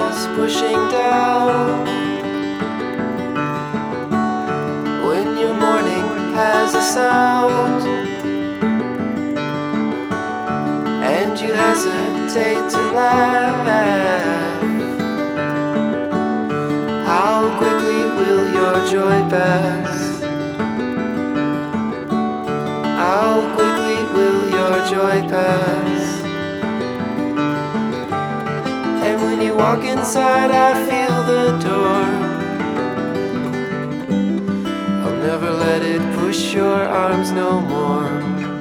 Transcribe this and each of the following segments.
walls pushing down. When your morning has a sound and you hesitate to laugh, how quickly will your joy pass? How quickly will your joy pass? And when you walk inside, I feel the door. I'll never let it push your arms no more.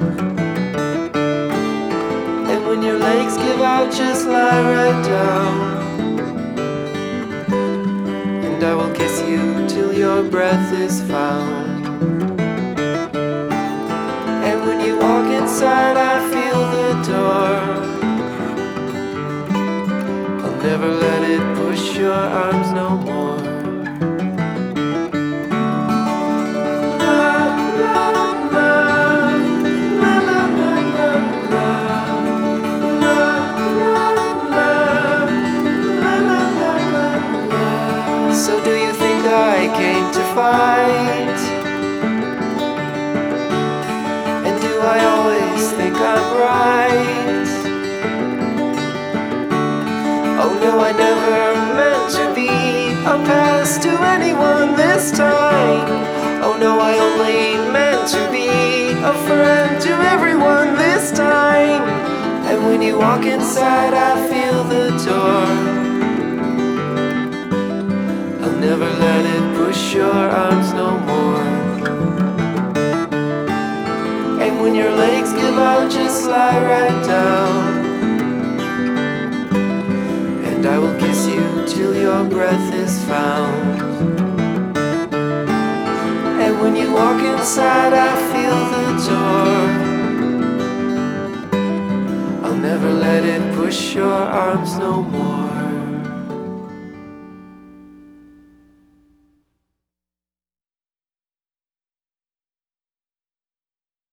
And when your legs give out, just lie right down, and I will kiss you till your breath is found. And when you walk inside, I feel the door. I'll never let it push your arms no more. So do you think I came to fight? And do I always think I'm right? Oh no, I never meant to be a pest to anyone this time. Oh no, I only meant to be a friend to everyone this time. And when you walk inside, I feel the door. I'll never let it push your arms no more. And when your legs give out, just lie right down, and I will kiss you till your breath is found. And when you walk inside, I feel the door. I'll never let it push your arms no more.